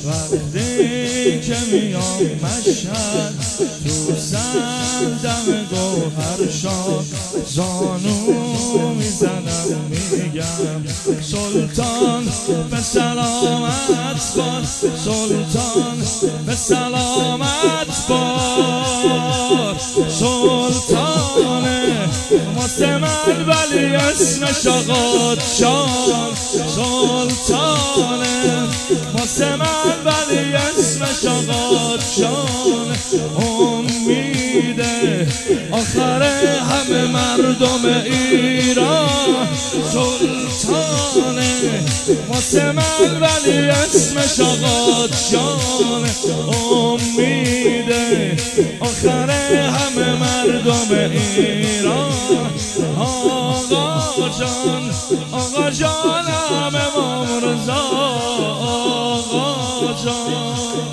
وقتی که میام مشهد تو سردم گوهرشاد زانو میزنم میگم سلطان به سلامت باد، سلطان به سلامت باد. سلطانه واسه من ولی اسمش آقا جان، سلطانه واسه من ولی اسمش آقا جان. امیده آخر همه مردم ایران، سلطانه واسه من ولی اسمش آقا جان. امیده آخر همه مردم ایران. آقا جان، آقا جانم امام رضا، آقا جان.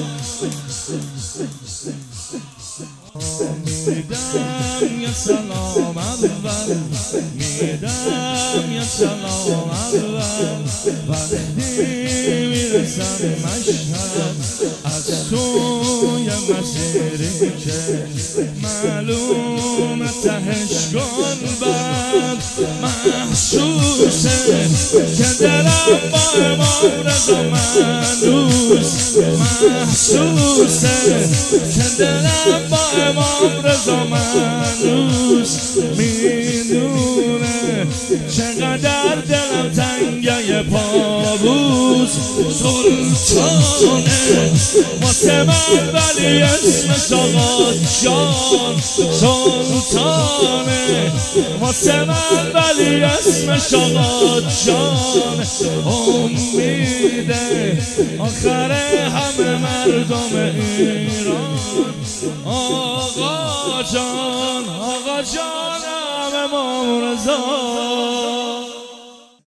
میدم یه سلام اول، میدم یه سلام اول وقتی میرسم مشهد از توی مسیری که معلوم تهش گنبد. محسوسه که دلم با امام رضا منوس، محسوسه که دلم با امام رضا منوس. میدونه چقدر دلم تنگه پابوس. سلطانه واسه من ولی اسمش آقا جان، سلطانه واسه من ولی اسمش آقا جان. امیده آخر همه مردم ایران. آقا جان، آقا جانم امام رضا.